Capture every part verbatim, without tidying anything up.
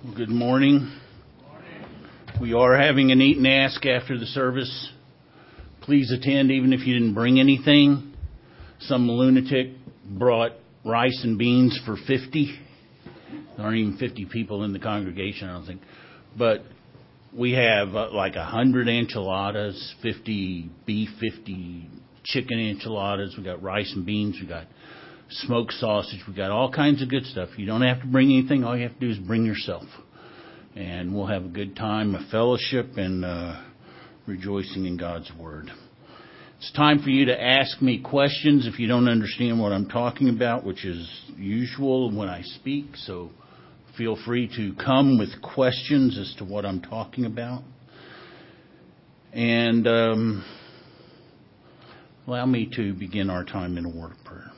Good morning. We are having an eat and ask after the service. Please attend even if you didn't bring anything. Some lunatic brought rice and beans for fifty. There aren't even fifty people in the congregation, I don't think. But we have uh, like one hundred enchiladas, fifty beef, fifty chicken enchiladas. We got rice and beans. We got smoked sausage. We got all kinds of good stuff. You don't have to bring anything. All you have to do is bring yourself. And we'll have a good time of fellowship and uh, rejoicing in God's Word. It's time for you to ask me questions if you don't understand what I'm talking about, which is usual when I speak. So feel free to come with questions as to what I'm talking about. And um, allow me to begin our time in a word of prayer.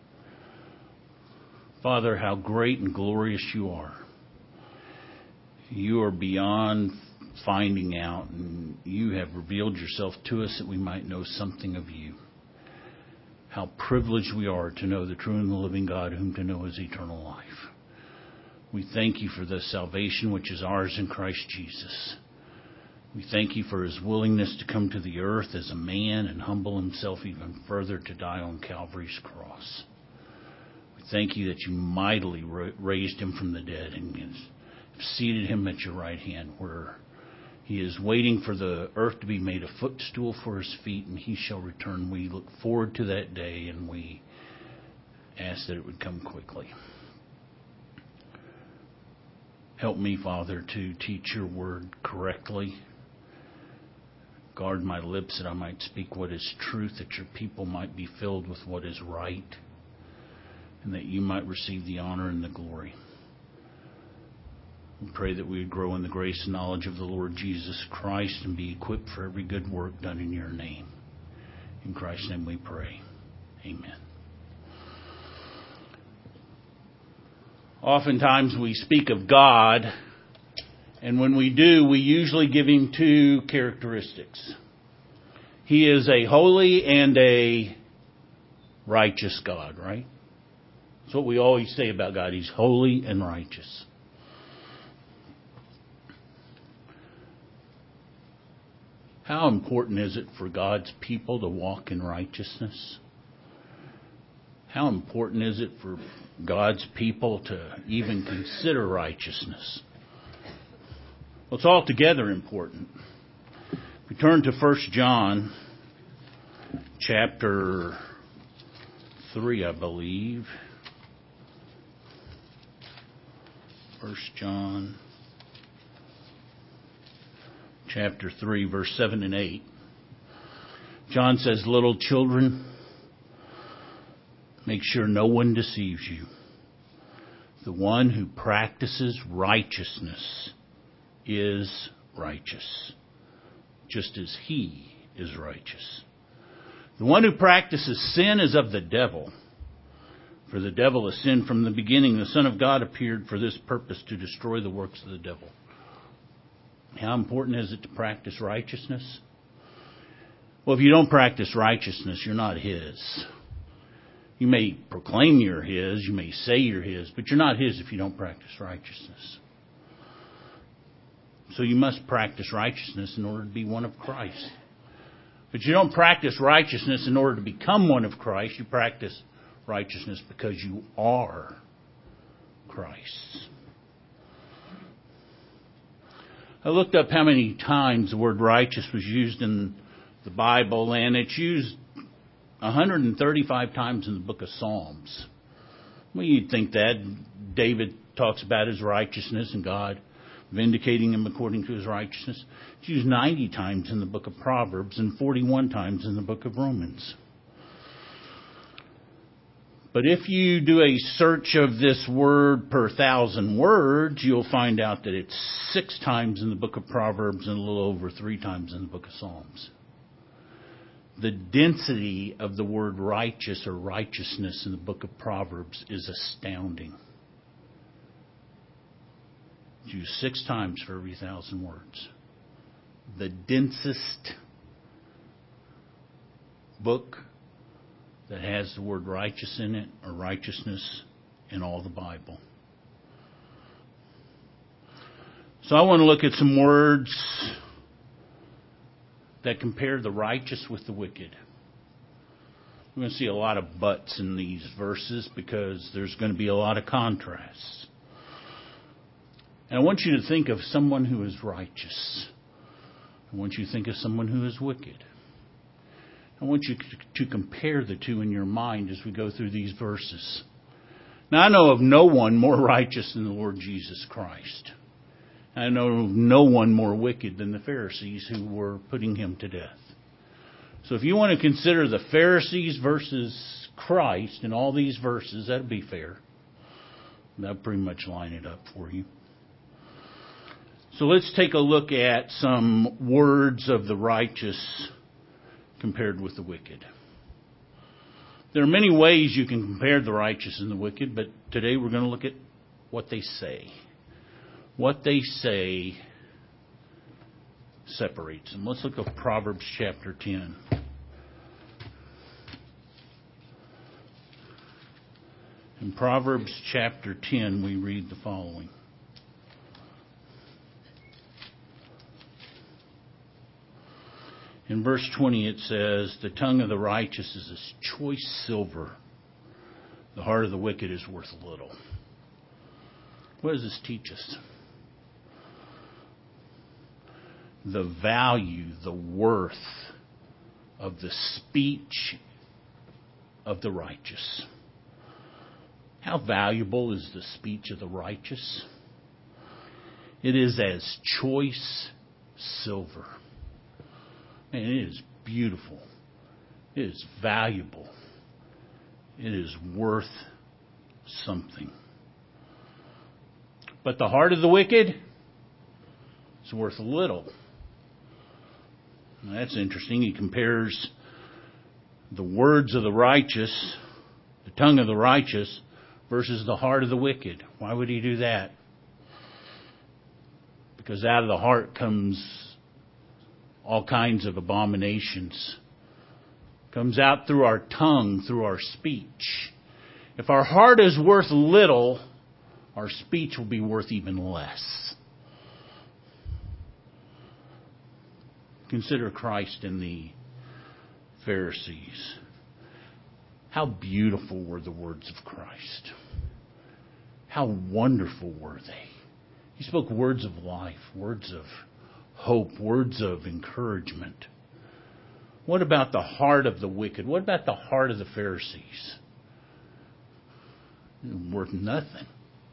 Father, how great and glorious you are. You are beyond finding out, and you have revealed yourself to us that we might know something of you. How privileged we are to know the true and the living God, whom to know is eternal life. We thank you for the salvation which is ours in Christ Jesus. We thank you for his willingness to come to the earth as a man and humble himself even further to die on Calvary's cross. We thank you that you mightily raised him from the dead and seated him at your right hand, where he is waiting for the earth to be made a footstool for his feet, and he shall return. We look forward to that day, and we ask that it would come quickly. Help me, Father, to teach your word correctly. Guard my lips that I might speak what is truth, that your people might be filled with what is right, and that you might receive the honor and the glory. We pray that we would grow in the grace and knowledge of the Lord Jesus Christ and be equipped for every good work done in your name. In Christ's name we pray. Amen. Oftentimes we speak of God, and when we do, we usually give him two characteristics. He is a holy and a righteous God, right? That's what we always say about God. He's holy and righteous. How important is it for God's people to walk in righteousness? How important is it for God's people to even consider righteousness? Well, it's altogether important. We turn to First John chapter three, I believe. First John chapter three, verse seven and eight. John says, "Little children, make sure no one deceives you. The one who practices righteousness is righteous, just as he is righteous. The one who practices sin is of the devil. For the devil has sinned from the beginning. The Son of God appeared for this purpose, to destroy the works of the devil." How important is it to practice righteousness? Well, if you don't practice righteousness, you're not his. You may proclaim you're his, you may say you're his, but you're not his if you don't practice righteousness. So you must practice righteousness in order to be one of Christ. But you don't practice righteousness in order to become one of Christ. You practice righteousness because you are Christ. I looked up how many times the word righteous was used in the Bible, and it's used one hundred thirty-five times in the book of Psalms. Well, you'd think that. David talks about his righteousness and God vindicating him according to his righteousness. It's used ninety times in the book of Proverbs and forty-one times in the book of Romans. But if you do a search of this word per thousand words, you'll find out that it's six times in the book of Proverbs and a little over three times in the book of Psalms. The density of the word righteous or righteousness in the book of Proverbs is astounding. It's used six times for every thousand words. The densest book that has the word righteous in it, or righteousness, in all the Bible. So I want to look at some words that compare the righteous with the wicked. We're going to see a lot of buts in these verses because there's going to be a lot of contrasts. And I want you to think of someone who is righteous. I want you to think of someone who is wicked. I want you to compare the two in your mind as we go through these verses. Now, I know of no one more righteous than the Lord Jesus Christ. I know of no one more wicked than the Pharisees who were putting him to death. So if you want to consider the Pharisees versus Christ in all these verses, that'd be fair. That'll pretty much line it up for you. So let's take a look at some words of the righteous compared with the wicked. There are many ways you can compare the righteous and the wicked, but today we're going to look at what they say. What they say separates them. Let's look at Proverbs chapter ten. In Proverbs chapter ten, we read the following. In verse twenty it says, "The tongue of the righteous is as choice silver. The heart of the wicked is worth little." What does this teach us? The value, the worth of the speech of the righteous. How valuable is the speech of the righteous? It is as choice silver. And it is beautiful. It is valuable. It is worth something. But the heart of the wicked is worth little. Now, that's interesting. He compares the words of the righteous, the tongue of the righteous, versus the heart of the wicked. Why would he do that? Because out of the heart comes all kinds of abominations. Comes out through our tongue, through our speech. If our heart is worth little, our speech will be worth even less. Consider Christ and the Pharisees. How beautiful were the words of Christ. How wonderful were they. He spoke words of life, words of hope, words of encouragement. What about the heart of the wicked? What about the heart of the Pharisees? Worth nothing.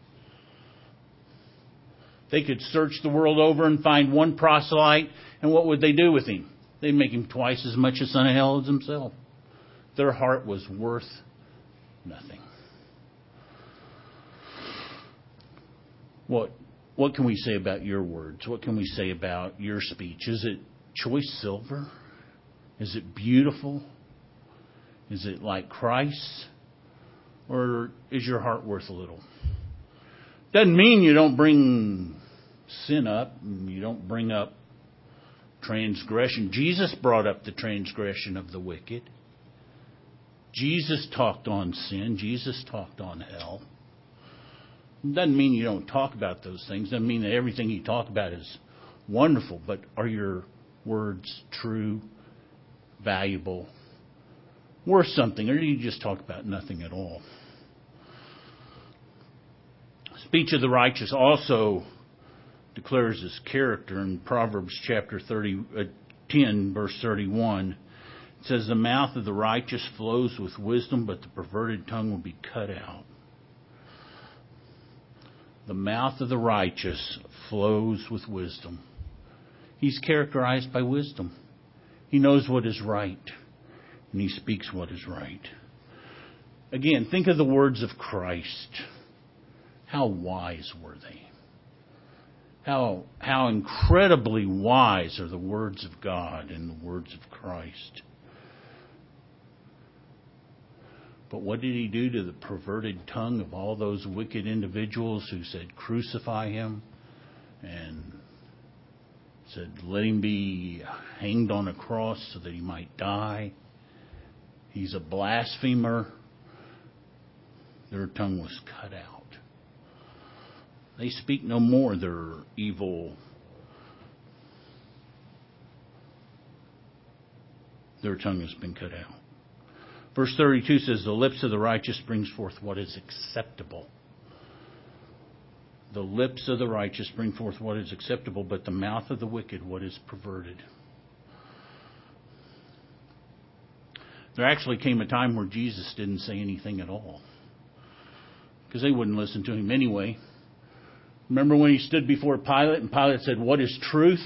They could search the world over and find one proselyte, and what would they do with him? They'd make him twice as much a son of hell as himself. Their heart was worth nothing. What what can we say about your words? What can we say about your speech? Is it choice silver? Is it beautiful? Is it like Christ? Or is your heart worth a little? Doesn't mean you don't bring sin up. You don't bring up transgression. Jesus brought up the transgression of the wicked. Jesus talked on sin. Jesus talked on hell. Doesn't mean you don't talk about those things. Doesn't mean that everything you talk about is wonderful. But are your words true, valuable, worth something? Or do you just talk about nothing at all? Speech of the righteous also declares his character in Proverbs chapter thirty, uh, ten, verse thirty-one. It says, "The mouth of the righteous flows with wisdom, but the perverted tongue will be cut out." The mouth of the righteous flows with wisdom. He's characterized by wisdom. He knows what is right, and he speaks what is right. Again, think of the words of Christ. How wise were they? How, how incredibly wise are the words of God and the words of Christ. But what did he do to the perverted tongue of all those wicked individuals who said, "Crucify him," and said, "Let him be hanged on a cross so that he might die"? He's a blasphemer. Their tongue was cut out. They speak no more their evil. Their tongue has been cut out. Verse thirty-two says, the lips of the righteous brings forth what is acceptable. The lips of the righteous bring forth what is acceptable, but the mouth of the wicked what is perverted. There actually came a time where Jesus didn't say anything at all, because they wouldn't listen to him anyway. Remember when he stood before Pilate and Pilate said, what is truth?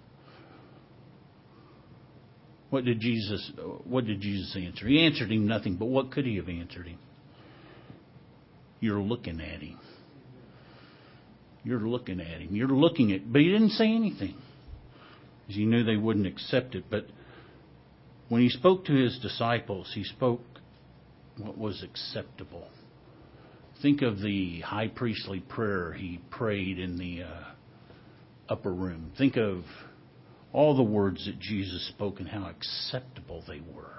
What did Jesus what did Jesus answer? He answered him nothing, but what could he have answered him? You're looking at him. You're looking at him. You're looking at, but he didn't say anything, because he knew they wouldn't accept it. But when he spoke to his disciples, he spoke what was acceptable. Think of the high priestly prayer he prayed in the uh, upper room. Think of all the words that Jesus spoke and how acceptable they were.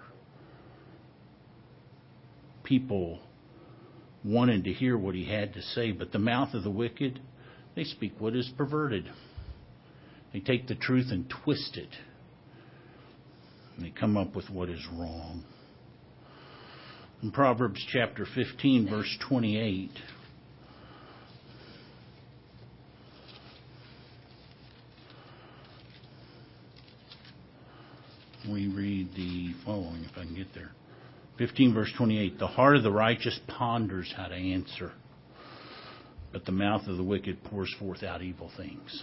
People wanted to hear what he had to say, but the mouth of the wicked, they speak what is perverted. They take the truth and twist it. And they come up with what is wrong. In Proverbs chapter fifteen, verse twenty-eight, we read the following, if I can get there. fifteen, verse twenty-eight, the heart of the righteous ponders how to answer, but the mouth of the wicked pours forth out evil things.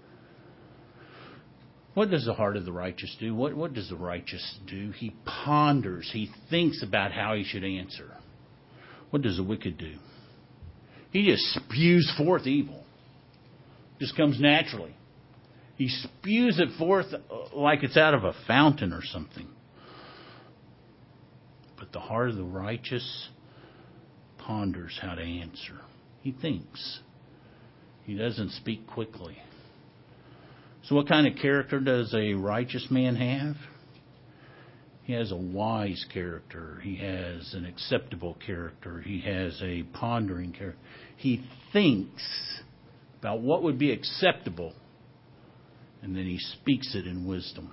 What does the heart of the righteous do? What, what does the righteous do? He ponders. He thinks about how he should answer. What does the wicked do? He just spews forth evil. Just comes naturally. He spews it forth like it's out of a fountain or something. But the heart of the righteous ponders how to answer. He thinks. He doesn't speak quickly. So what kind of character does a righteous man have? He has a wise character. He has an acceptable character. He has a pondering character. He thinks about what would be acceptable, and then he speaks it in wisdom.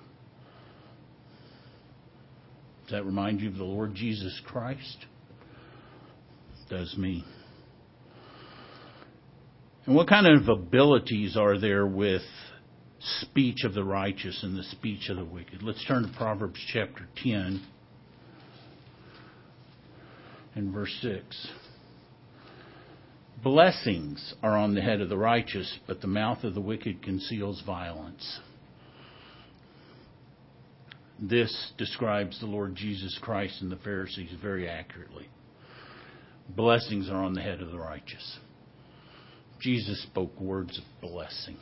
Does that remind you of the Lord Jesus Christ? It does me. And what kind of abilities are there with speech of the righteous and the speech of the wicked? Let's turn to Proverbs chapter ten and verse six. Blessings are on the head of the righteous, but the mouth of the wicked conceals violence. This describes the Lord Jesus Christ and the Pharisees very accurately. Blessings are on the head of the righteous. Jesus spoke words of blessing.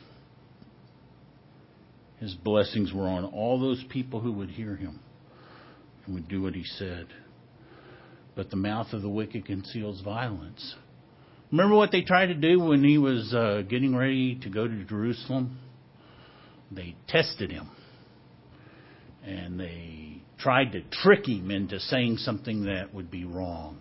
His blessings were on all those people who would hear him and would do what he said. But the mouth of the wicked conceals violence. Remember what they tried to do when he was uh, getting ready to go to Jerusalem? They tested him. And they tried to trick him into saying something that would be wrong.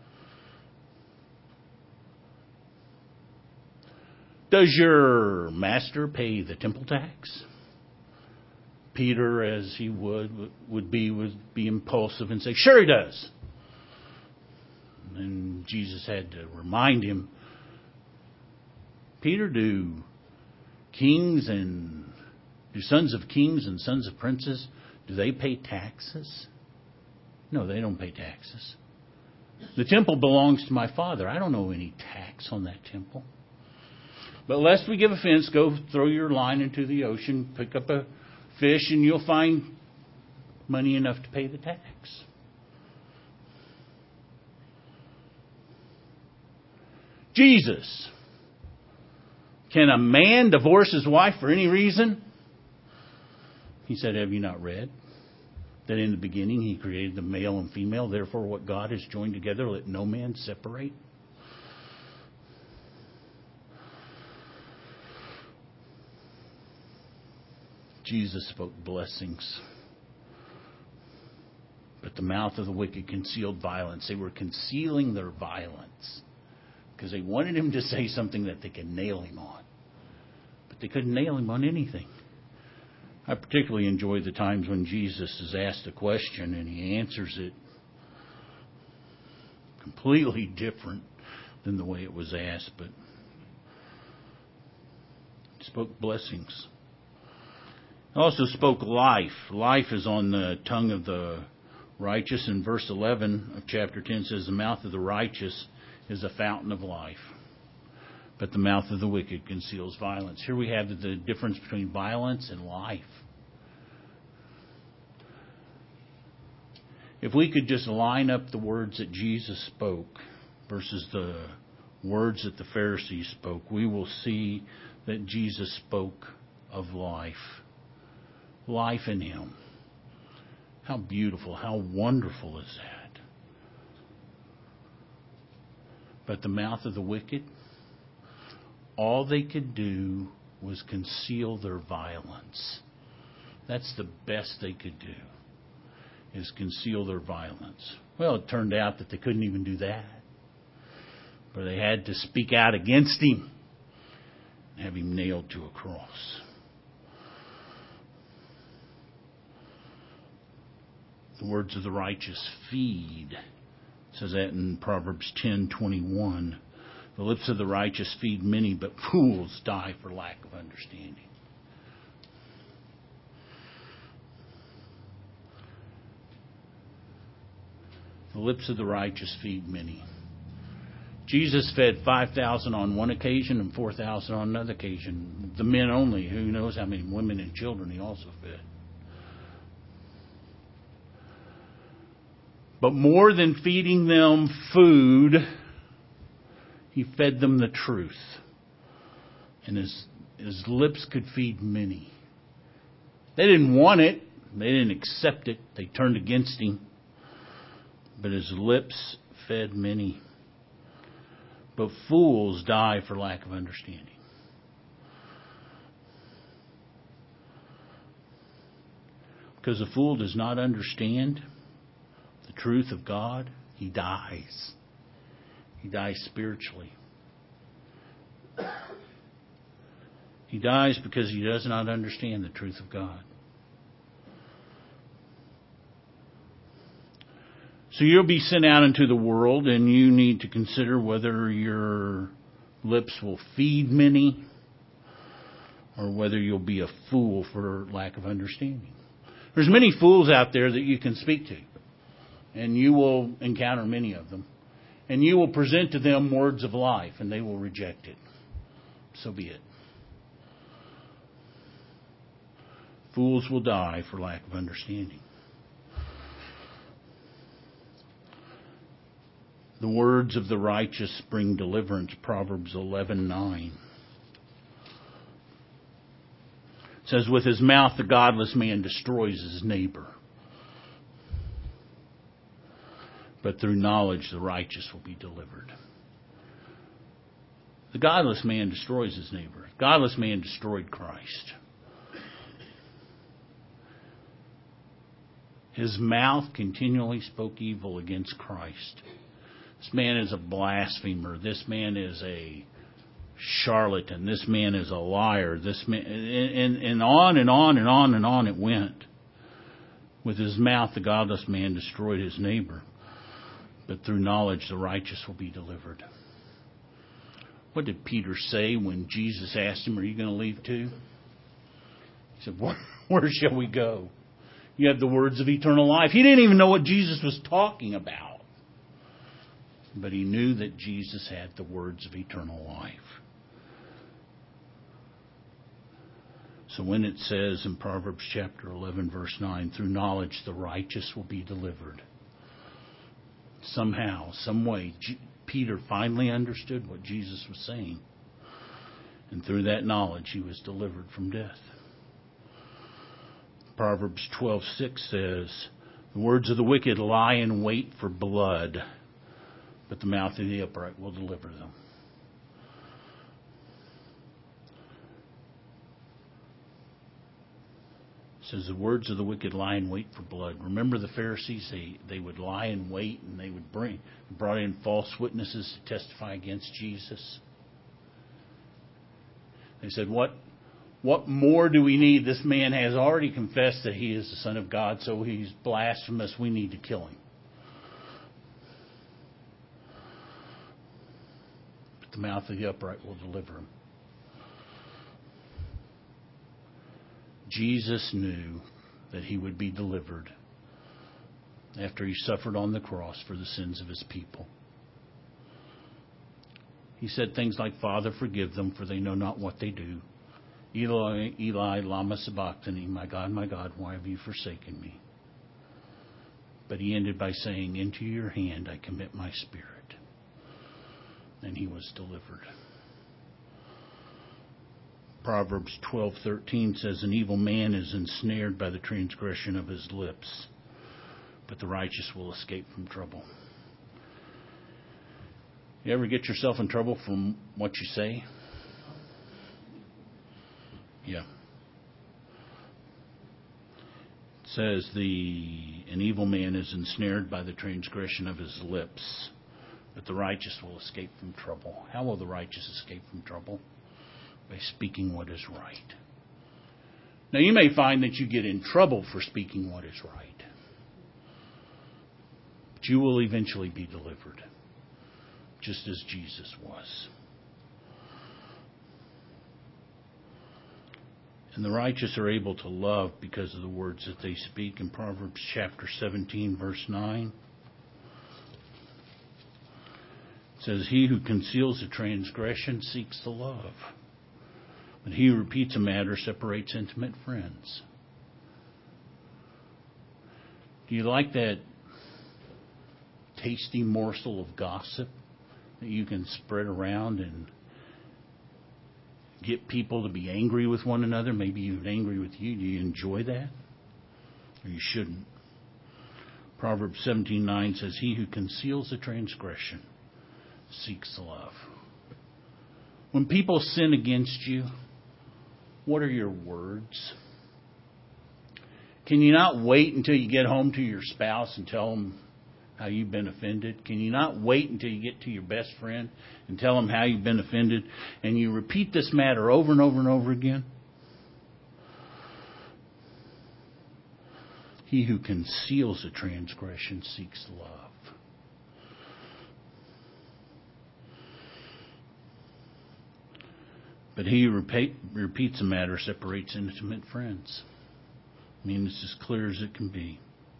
Does your master pay the temple tax? Peter, as he would, would be would be impulsive and say, sure he does. And Jesus had to remind him, Peter, do kings and do sons of kings and sons of princes, do they pay taxes? No, they don't pay taxes. The temple belongs to my Father. I don't owe any tax on that temple. But lest we give offense, go throw your line into the ocean, pick up a fish, and you'll find money enough to pay the tax. Jesus. Can a man divorce his wife for any reason? He said, have you not read that in the beginning he created the male and female? Therefore what God has joined together, let no man separate. Jesus spoke blessings. But the mouth of the wicked concealed violence. They were concealing their violence. because they wanted him to say something that they could nail him on. But they couldn't nail him on anything. I particularly enjoy the times when Jesus is asked a question and he answers it completely different than the way it was asked, but he spoke blessings. He also spoke life. Life is on the tongue of the righteous. In verse eleven of chapter ten says, the mouth of the righteous is a fountain of life, but the mouth of the wicked conceals violence. Here we have the difference between violence and life. If we could just line up the words that Jesus spoke versus the words that the Pharisees spoke, we will see that Jesus spoke of life. Life in him. How beautiful, how wonderful is that? But the mouth of the wicked, all they could do was conceal their violence. That's the best they could do, is conceal their violence. Well, it turned out that they couldn't even do that. But they had to speak out against him and have him nailed to a cross. The words of the righteous feed. It says that in Proverbs ten twenty-one. The lips of the righteous feed many, but fools die for lack of understanding. The lips of the righteous feed many. Jesus fed five thousand on one occasion and four thousand on another occasion. The men only. Who knows how many women and children he also fed. But more than feeding them food, he fed them the truth. And his, his lips could feed many. They didn't want it. They didn't accept it. They turned against him. But his lips fed many. But fools die for lack of understanding. Because a fool does not understand the truth of God, he dies. He dies spiritually. He dies because he does not understand the truth of God. So you'll be sent out into the world, and you need to consider whether your lips will feed many or whether you'll be a fool for lack of understanding. There's many fools out there that you can speak to, and you will encounter many of them. And you will present to them words of life, and they will reject it. So be it. Fools will die for lack of understanding. The words of the righteous bring deliverance, Proverbs eleven nine. It says, with his mouth the godless man destroys his neighbor. But through knowledge the righteous will be delivered. The godless man destroys his neighbor. The godless man destroyed Christ. His mouth continually spoke evil against Christ. This man is a blasphemer. This man is a charlatan. This man is a liar. This man, and, and on and on and on and on it went. With his mouth, the godless man destroyed his neighbor. But through knowledge, the righteous will be delivered. What did Peter say when Jesus asked him, are you going to leave too? He said, where, where shall we go? You have the words of eternal life. He didn't even know what Jesus was talking about. But he knew that Jesus had the words of eternal life. So when it says in Proverbs chapter eleven, verse nine, through knowledge the righteous will be delivered. Somehow, some way, G- Peter finally understood what Jesus was saying. And through that knowledge, he was delivered from death. Proverbs twelve six says, the words of the wicked lie in wait for blood, but the mouth of the upright will deliver them. It says the words of the wicked lie in wait for blood. Remember the Pharisees? They, they would lie in wait, and they would bring brought in false witnesses to testify against Jesus. They said, what, what more do we need? This man has already confessed that he is the Son of God, so he's blasphemous. We need to kill him. But the mouth of the upright will deliver him. Jesus knew that he would be delivered after he suffered on the cross for the sins of his people. He said things like, Father, forgive them, for they know not what they do. Eli, Eli, lama sabachthani, my God, my God, why have you forsaken me? But he ended by saying, into your hand I commit my spirit. And he was delivered. Proverbs twelve thirteen says, an evil man is ensnared by the transgression of his lips, but the righteous will escape from trouble. You ever get yourself in trouble from what you say? Yeah. It says the an evil man is ensnared by the transgression of his lips, but the righteous will escape from trouble. How will the righteous escape from trouble? By speaking what is right. Now, you may find that you get in trouble for speaking what is right, but you will eventually be delivered, just as Jesus was. And the righteous are able to love because of the words that they speak. In Proverbs chapter seventeen, verse nine, it says, he who conceals a transgression seeks the love, but he who repeats a matter separates intimate friends. Do you like that tasty morsel of gossip that you can spread around and get people to be angry with one another? Maybe even angry with you. Do you enjoy that? Or you shouldn't. Proverbs seventeen nine says, he who conceals a transgression seeks love. When people sin against you, what are your words? Can you not wait until you get home to your spouse and tell them how you've been offended? Can you not wait until you get to your best friend and tell them how you've been offended? And you repeat this matter over and over and over again? He who conceals a transgression seeks love. But he who repeat, repeats a matter separates intimate friends. I mean, it's as clear as it can be.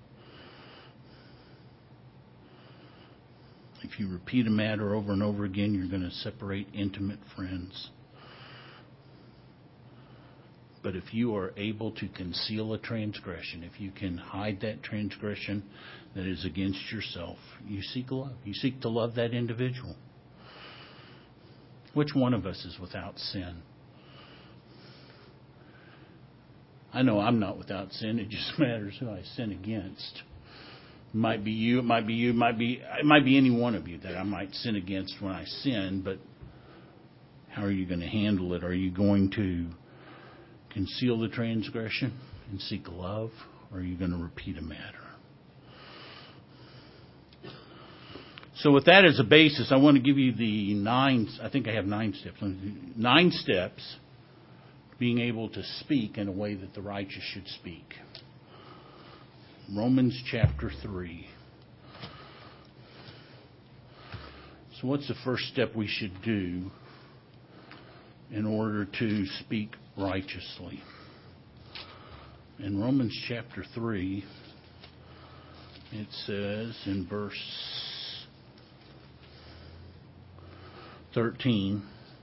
If you repeat a matter over and over again, you're going to separate intimate friends. But if you are able to conceal a transgression, if you can hide that transgression that is against yourself, you seek love. You seek to love that individual. Which one of us is without sin? I know I'm not without sin. It just matters who I sin against. It might be you. It might be you. It might be it might be any one of you that I might sin against when I sin. But how are you going to handle it? Are you going to conceal the transgression and seek love, or are you going to repeat a matter? So with that as a basis, I want to give you the nine, I think I have nine steps, nine steps being able to speak in a way that the righteous should speak. Romans chapter three. So what's the first step we should do in order to speak righteously? In Romans chapter three, it says in verse thirteen,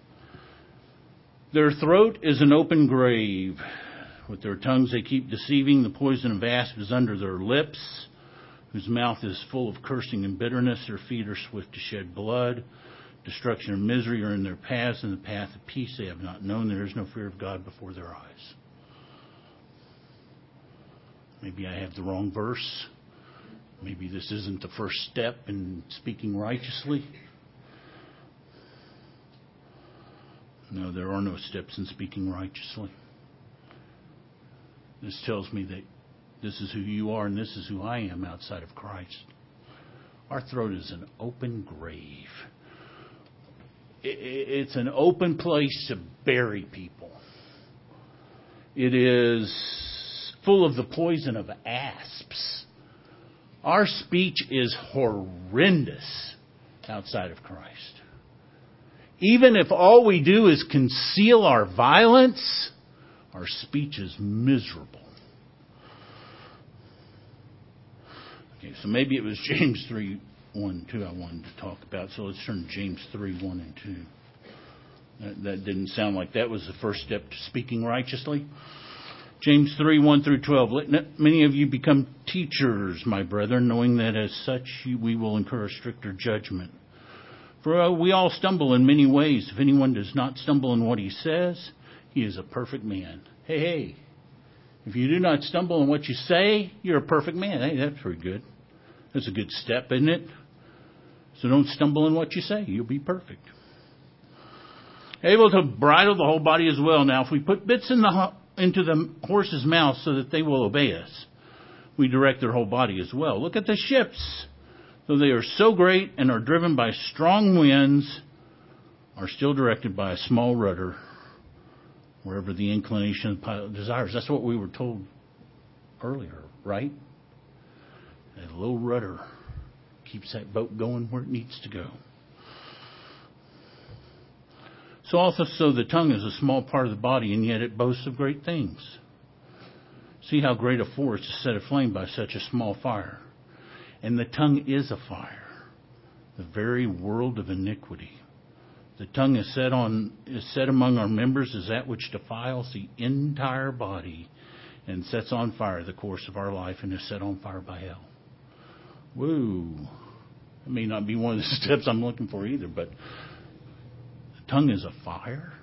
their throat is an open grave. With their tongues they keep deceiving. The poison of asp is under their lips, whose mouth is full of cursing and bitterness. Their feet are swift to shed blood. Destruction and misery are in their paths, and the path of peace they have not known. There is no fear of God before their eyes. Maybe I have the wrong verse. Maybe this isn't the first step in speaking righteously. No, there are no steps in speaking righteously. This tells me that this is who you are and this is who I am outside of Christ. Our throat is an open grave. It's an open place to bury people. It is full of the poison of asps. Our speech is horrendous outside of Christ. Even if all we do is conceal our violence, our speech is miserable. Okay, so maybe it was James three, one, two I wanted to talk about. So let's turn to James three, one and two. That, that didn't sound like that was the first step to speaking righteously. James three, one through twelve. Let many of you become teachers, my brethren, knowing that as such we will incur a stricter judgment. For uh, we all stumble in many ways. If anyone does not stumble in what he says, he is a perfect man. Hey, hey. If you do not stumble in what you say, you're a perfect man. Hey, that's pretty good. That's a good step, isn't it? So don't stumble in what you say. You'll be perfect. Able to bridle the whole body as well. Now, if we put bits in the into the horse's mouth so that they will obey us, we direct their whole body as well. Look at the ships. Though they are so great and are driven by strong winds, are still directed by a small rudder, wherever the inclination of the pilot desires. That's what we were told earlier, right? That little rudder keeps that boat going where it needs to go. So also, so the tongue is a small part of the body, and yet it boasts of great things. See how great a forest is set aflame by such a small fire. And the tongue is a fire, the very world of iniquity. The tongue is set on is set among our members as that which defiles the entire body and sets on fire the course of our life and is set on fire by hell. Woo. That may not be one of the steps I'm looking for either, but the tongue is a fire.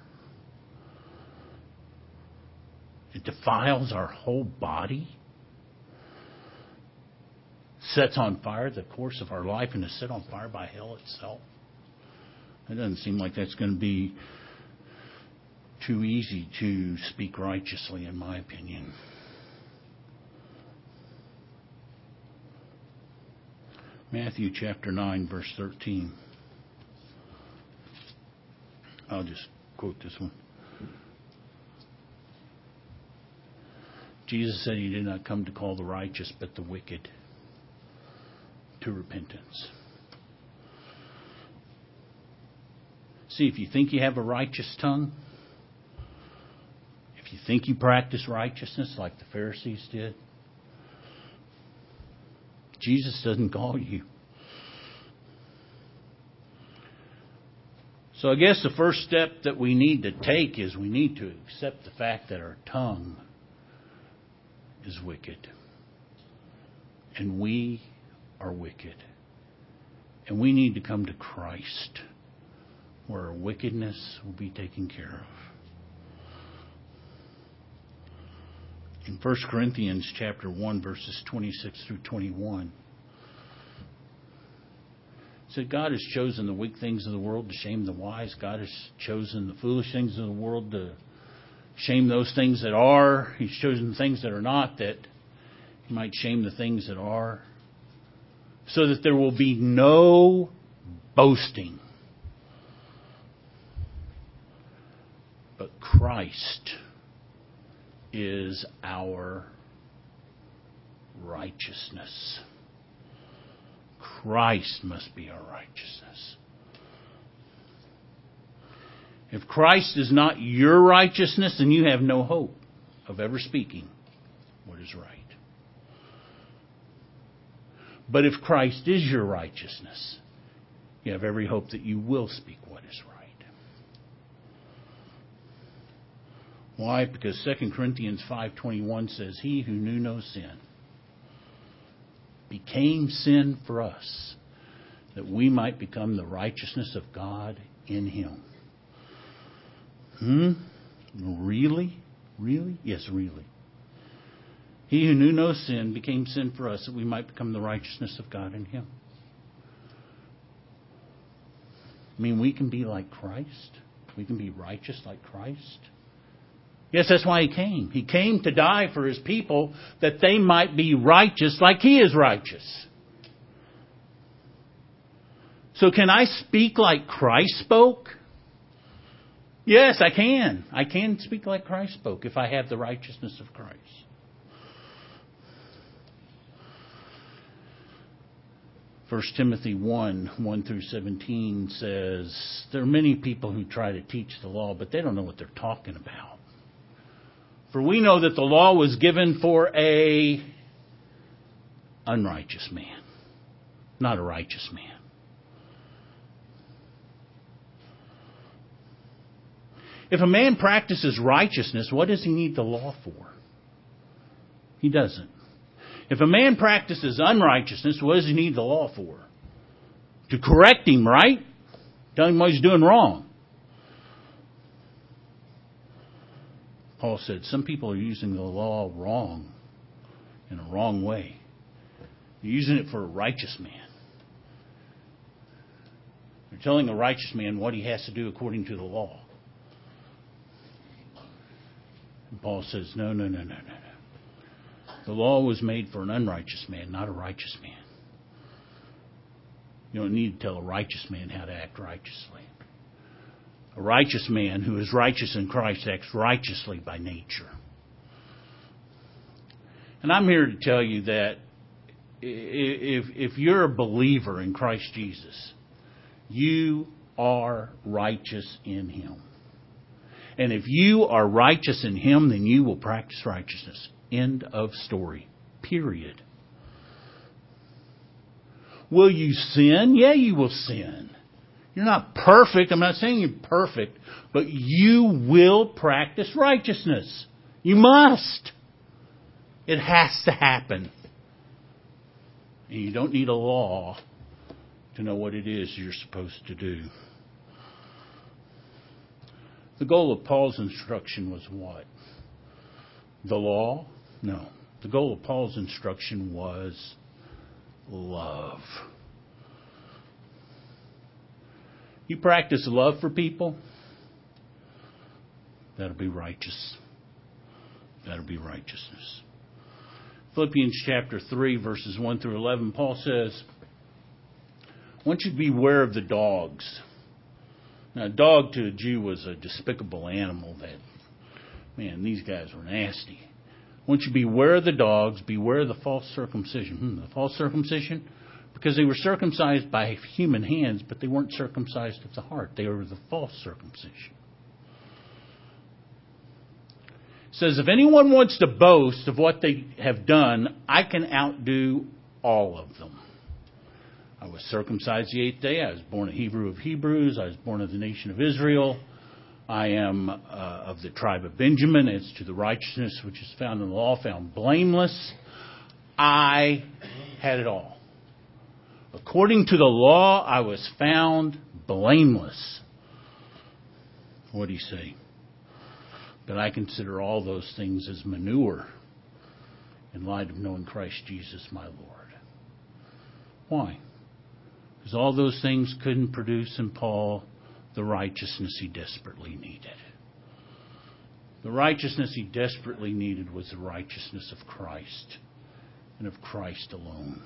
It defiles our whole body. Sets on fire the course of our life and is set on fire by hell itself. It doesn't seem like that's going to be too easy to speak righteously, in my opinion. Matthew chapter nine, verse thirteen. I'll just quote this one. Jesus said he did not come to call the righteous, but the wicked to repentance. See, if you think you have a righteous tongue, if you think you practice righteousness like the Pharisees did, Jesus doesn't call you. So I guess the first step that we need to take is we need to accept the fact that our tongue is wicked. And we are wicked. And we need to come to Christ, where our wickedness will be taken care of. In First Corinthians chapter one, verses twenty-six through twenty-one, it said, God has chosen the weak things of the world to shame the wise. God has chosen the foolish things of the world to shame those things that are. He's chosen the things that are not, that he might shame the things that are, so that there will be no boasting. But Christ is our righteousness. Christ must be our righteousness. If Christ is not your righteousness, then you have no hope of ever speaking what is right. But if Christ is your righteousness, you have every hope that you will speak what is right. Why? Because Second Corinthians five twenty-one says, he who knew no sin became sin for us, that we might become the righteousness of God in him. Hmm? Really? Really? Yes, really. He who knew no sin became sin for us, that we might become the righteousness of God in him. I mean, we can be like Christ. We can be righteous like Christ. Yes, that's why He came. He came to die for His people that they might be righteous like He is righteous. So can I speak like Christ spoke? Yes, I can. I can speak like Christ spoke if I have the righteousness of Christ. First Timothy one, one through seventeen says, there are many people who try to teach the law, but they don't know what they're talking about. For we know that the law was given for a unrighteous man, not a righteous man. If a man practices righteousness, what does he need the law for? He doesn't. If a man practices unrighteousness, what does he need the law for? To correct him, right? Tell him what he's doing wrong. Paul said some people are using the law wrong, in a wrong way. They're using it for a righteous man. They're telling a righteous man what he has to do according to the law. And Paul says, no, no, no, no, no, no. The law was made for an unrighteous man, not a righteous man. You don't need to tell a righteous man how to act righteously. A righteous man who is righteous in Christ acts righteously by nature. And I'm here to tell you that if, if you're a believer in Christ Jesus, you are righteous in Him. And if you are righteous in Him, then you will practice righteousness. End of story. Period. Will you sin? Yeah, you will sin. You're not perfect. I'm not saying you're perfect. But you will practice righteousness. You must. It has to happen. And you don't need a law to know what it is you're supposed to do. The goal of Paul's instruction was what? The law? No. The goal of Paul's instruction was love. You practice love for people, that'll be righteous. That'll be righteousness. Philippians chapter three, verses one through eleven, Paul says, I want you to beware of the dogs. Now, a dog to a Jew was a despicable animal that, man, these guys were nasty. I want you to beware of the dogs, beware of the false circumcision. Hmm, the false circumcision? Because they were circumcised by human hands, but they weren't circumcised of the heart. They were the false circumcision. It says, if anyone wants to boast of what they have done, I can outdo all of them. I was circumcised the eighth day. I was born a Hebrew of Hebrews. I was born of the nation of Israel. I am uh, of the tribe of Benjamin. As to the righteousness which is found in the law, found blameless. I had it all. According to the law, I was found blameless. What do you say? But I consider all those things as manure in light of knowing Christ Jesus my Lord. Why? Because all those things couldn't produce in Paul the righteousness he desperately needed. The righteousness he desperately needed was the righteousness of Christ and of Christ alone.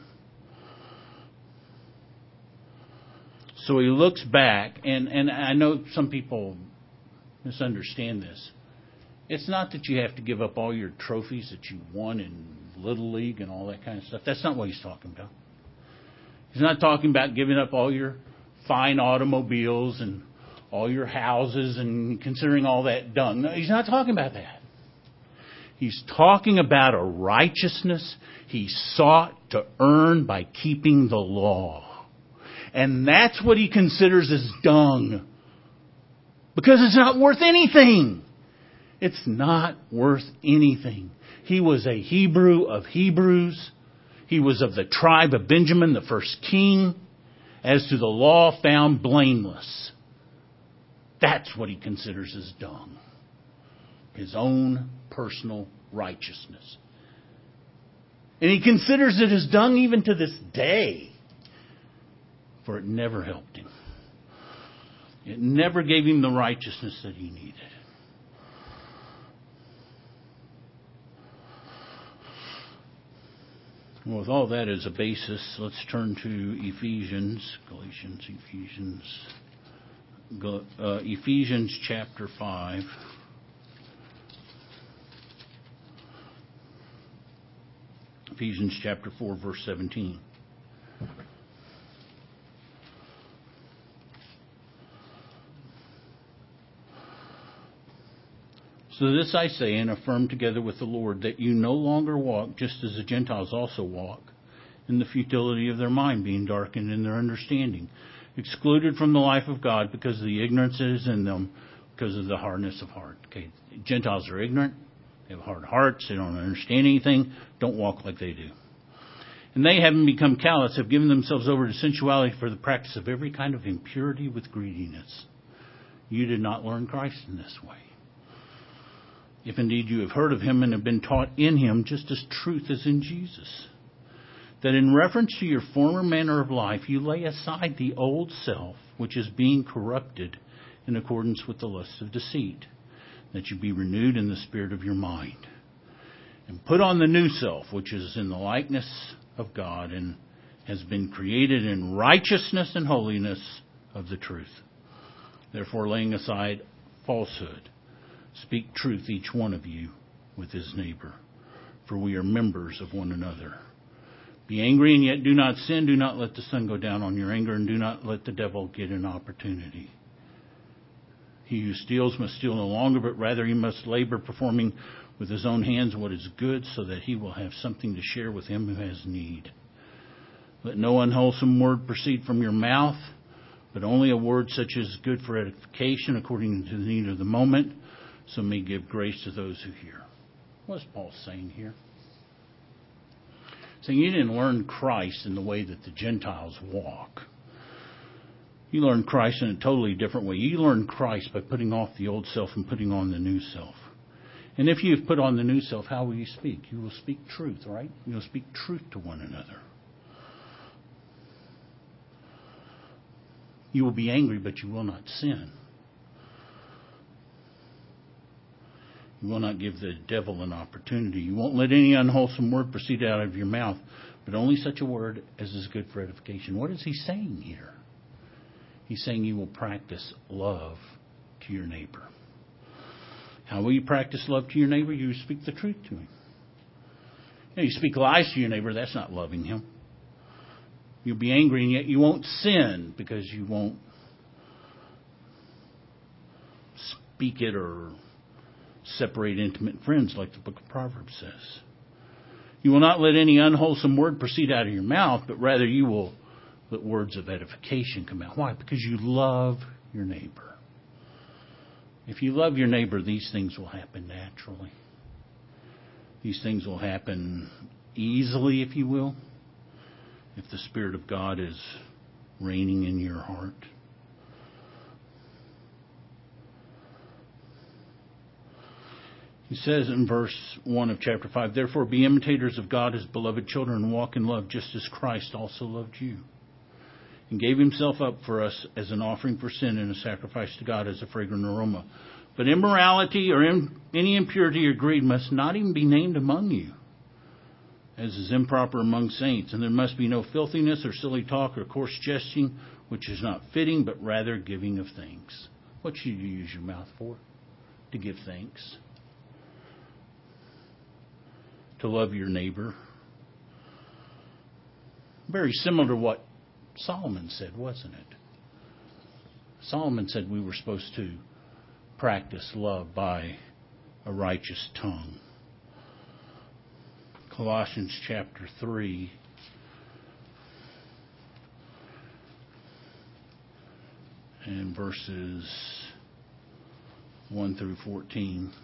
So he looks back, and, and I know some people misunderstand this. It's not that you have to give up all your trophies that you won in Little League and all that kind of stuff. That's not what he's talking about. He's not talking about giving up all your fine automobiles and all your houses and considering all that dung. No, he's not talking about that. He's talking about a righteousness he sought to earn by keeping the law. And that's what he considers as dung. Because it's not worth anything. It's not worth anything. He was a Hebrew of Hebrews. He was of the tribe of Benjamin, the first king. As to the law, found blameless. That's what he considers as dung. His own personal righteousness. And he considers it as dung even to this day. For it never helped him. It never gave him the righteousness that he needed. Well, with all that as a basis, let's turn to Ephesians, Galatians, Ephesians, uh, Ephesians chapter five. Ephesians chapter four, verse seventeen. So this I say and affirm together with the Lord, that you no longer walk just as the Gentiles also walk, in the futility of their mind, being darkened in their understanding, excluded from the life of God because of the ignorance that is in them, because of the hardness of heart. Okay, Gentiles are ignorant, they have hard hearts, they don't understand anything, don't walk like they do. And they, having become callous, have given themselves over to sensuality for the practice of every kind of impurity with greediness. You did not learn Christ in this way. If indeed you have heard of him and have been taught in him, just as truth is in Jesus, that in reference to your former manner of life, you lay aside the old self, which is being corrupted in accordance with the lusts of deceit, that you be renewed in the spirit of your mind, and put on the new self, which is in the likeness of God and has been created in righteousness and holiness of the truth. Therefore, laying aside falsehood, speak truth, each one of you, with his neighbor, for we are members of one another. Be angry and yet do not sin. Do not let the sun go down on your anger, and do not let the devil get an opportunity. He who steals must steal no longer, but rather he must labor, performing with his own hands what is good, so that he will have something to share with him who has need. Let no unwholesome word proceed from your mouth, but only a word such as is good for edification, according to the need of the moment, so may give grace to those who hear. What's Paul saying here? Saying you didn't learn Christ in the way that the Gentiles walk. You learned Christ in a totally different way. You learned Christ by putting off the old self and putting on the new self. And if you've put on the new self, how will you speak? You will speak truth, right? You will speak truth to one another. You will be angry, but you will not sin. You will not give the devil an opportunity. You won't let any unwholesome word proceed out of your mouth, but only such a word as is good for edification. What is he saying here? He's saying you will practice love to your neighbor. How will you practice love to your neighbor? You speak the truth to him. You know, you speak lies to your neighbor, that's not loving him. You'll be angry and yet you won't sin because you won't speak it or separate intimate friends like the book of Proverbs says. You will not let any unwholesome word proceed out of your mouth, but rather you will let words of edification come out. Why? Because you love your neighbor. If you love your neighbor, these things will happen naturally. These things will happen easily, if you will, if the Spirit of God is reigning in your heart. He says in verse one of chapter five, therefore be imitators of God as beloved children and walk in love just as Christ also loved you and gave himself up for us as an offering for sin and a sacrifice to God as a fragrant aroma. But immorality or in, any impurity or greed must not even be named among you, as is improper among saints. And there must be no filthiness or silly talk or coarse jesting, which is not fitting, but rather giving of thanks. What should you use your mouth for? To give thanks. To love your neighbor. Very similar to what Solomon said, wasn't it? Solomon said we were supposed to practice love by a righteous tongue. Colossians chapter three. And verses one through fourteen.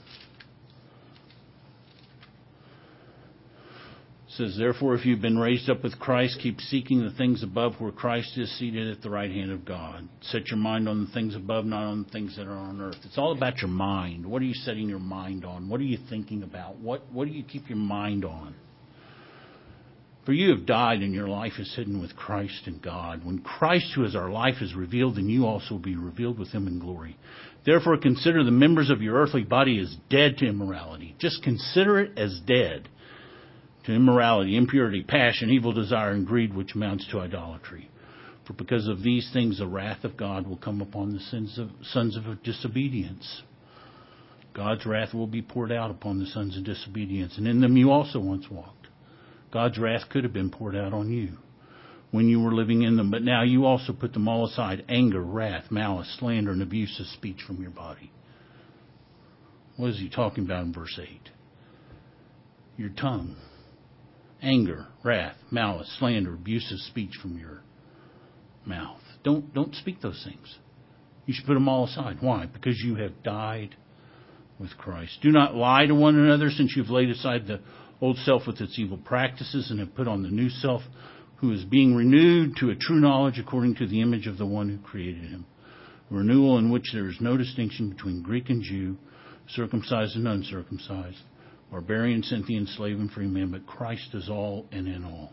It says, therefore, if you've been raised up with Christ, keep seeking the things above where Christ is seated at the right hand of God. Set your mind on the things above, not on the things that are on earth. It's all about your mind. What are you setting your mind on? What are you thinking about? What, what do you keep your mind on? For you have died, and your life is hidden with Christ in God. When Christ, who is our life, is revealed, then you also will be revealed with him in glory. Therefore, consider the members of your earthly body as dead to immorality. Just consider it as dead to immorality, impurity, passion, evil desire, and greed, which amounts to idolatry. For because of these things, the wrath of God will come upon the sins of, sons of disobedience. God's wrath will be poured out upon the sons of disobedience, and in them you also once walked. God's wrath could have been poured out on you when you were living in them, but now you also put them all aside: anger, wrath, malice, slander, and abusive speech from your body. What is he talking about in verse eight? Your tongue. Anger, wrath, malice, slander, abusive speech from your mouth. Don't, don't speak those things. You should put them all aside. Why? Because you have died with Christ. Do not lie to one another, since you've laid aside the old self with its evil practices and have put on the new self, who is being renewed to a true knowledge according to the image of the one who created him. A renewal in which there is no distinction between Greek and Jew, circumcised and uncircumcised, barbarian, Scythian, slave and free man, but Christ is all and in all.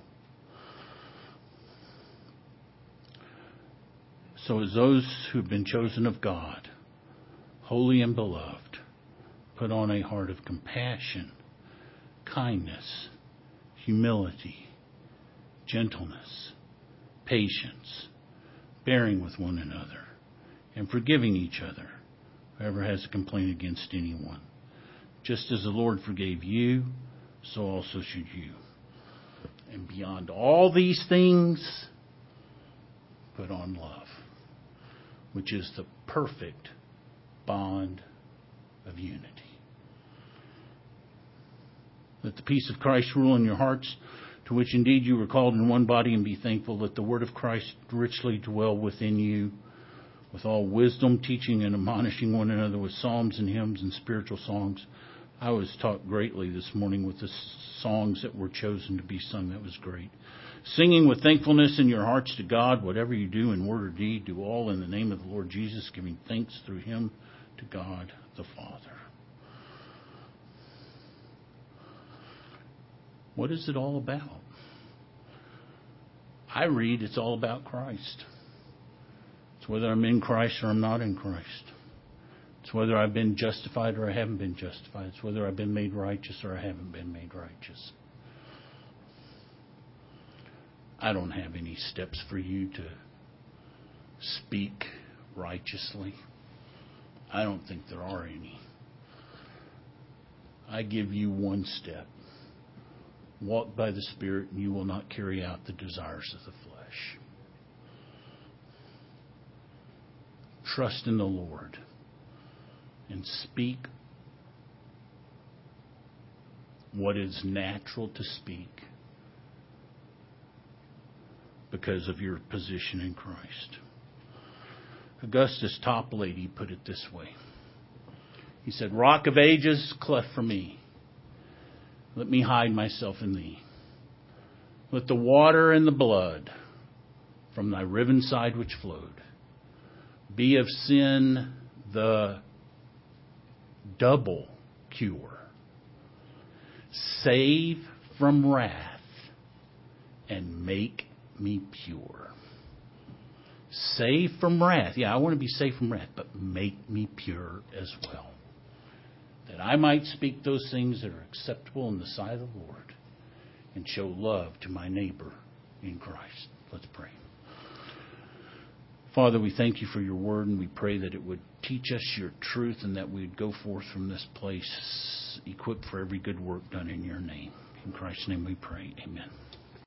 So as those who have been chosen of God, holy and beloved, put on a heart of compassion, kindness, humility, gentleness, patience, bearing with one another, and forgiving each other, whoever has a complaint against anyone. Just as the Lord forgave you, so also should you. And beyond all these things, put on love, which is the perfect bond of unity. Let the peace of Christ rule in your hearts, to which indeed you were called in one body, and be thankful. Let the word of Christ richly dwell within you, with all wisdom, teaching and admonishing one another with psalms and hymns and spiritual songs. I was taught greatly this morning with the songs that were chosen to be sung. That was great. Singing with thankfulness in your hearts to God, whatever you do in word or deed, do all in the name of the Lord Jesus, giving thanks through him to God the Father. What is it all about? I read it's all about Christ. It's whether I'm in Christ or I'm not in Christ. It's whether I've been justified or I haven't been justified. It's whether I've been made righteous or I haven't been made righteous. I don't have any steps for you to speak righteously. I don't think there are any. I give you one step. Walk by the Spirit, and you will not carry out the desires of the flesh. Trust in the Lord and speak what is natural to speak because of your position in Christ. Augustus Toplady put it this way. He said, "Rock of ages, cleft for me. Let me hide myself in thee. Let the water and the blood from thy riven side which flowed be of sin the double cure. Save from wrath and make me pure." Save from wrath. Yeah, I want to be saved from wrath, but make me pure as well, that I might speak those things that are acceptable in the sight of the Lord and show love to my neighbor in Christ. Let's pray. Father, we thank you for your word, and we pray that it would teach us your truth and that we would go forth from this place equipped for every good work done in your name. In Christ's name we pray. Amen.